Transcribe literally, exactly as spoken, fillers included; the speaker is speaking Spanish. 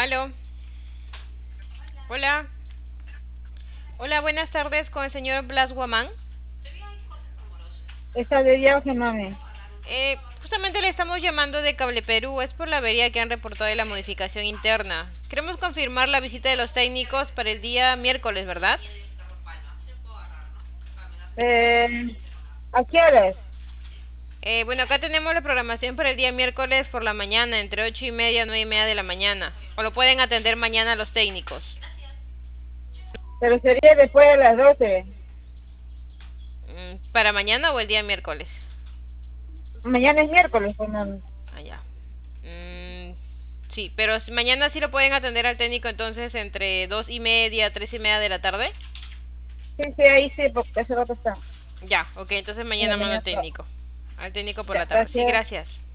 Aló. Hola. Hola, buenas tardes con el señor Blas Guamán. Está de viaje, mami. Eh, justamente le estamos llamando de Cable Perú. Es por la avería que han reportado de la modificación interna. Queremos confirmar la visita de los técnicos para el día miércoles, ¿verdad? Eh, ¿A qué hora? Eh, bueno, acá tenemos la programación para el día miércoles por la mañana, entre ocho y media, nueve y media de la mañana. O lo pueden atender mañana los técnicos. Pero sería después de las doce. Mm, ¿Para mañana o el día miércoles? Mañana es miércoles, pues, mami. Allá. Mm, sí, pero si- mañana sí lo pueden atender al técnico entonces entre dos y media, tres y media de la tarde. Sí, sí, ahí sí, porque hace rato está. Ya, ok, entonces En la mañana mando al mañana. técnico. Al técnico por Ya, la tarde. Sí, gracias. gracias.